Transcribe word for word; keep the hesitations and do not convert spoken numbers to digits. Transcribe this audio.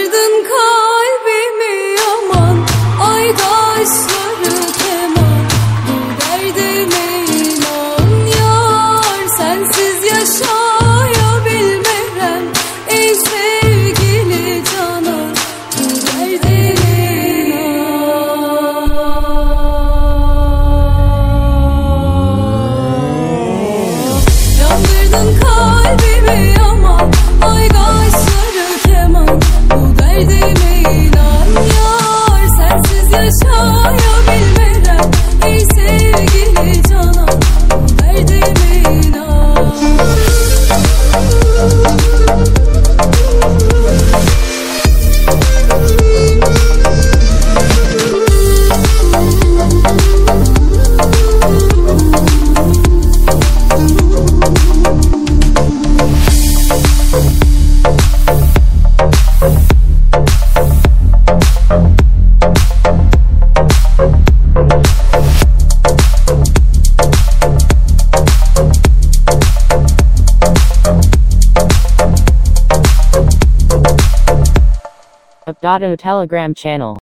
Yandırdın kalbimi yaman, aydaşları keman. Bu derdime inan yar, sensiz yaşayabilmem. Ey sevgili canan, bu derdime inan. Yandırdın kalbimi yaman, aydaşları keman. Bu derdime inan yar, sensiz yaşayabilmem. Ey sevgili canan, bu derdime inan. Updato Telegram channel.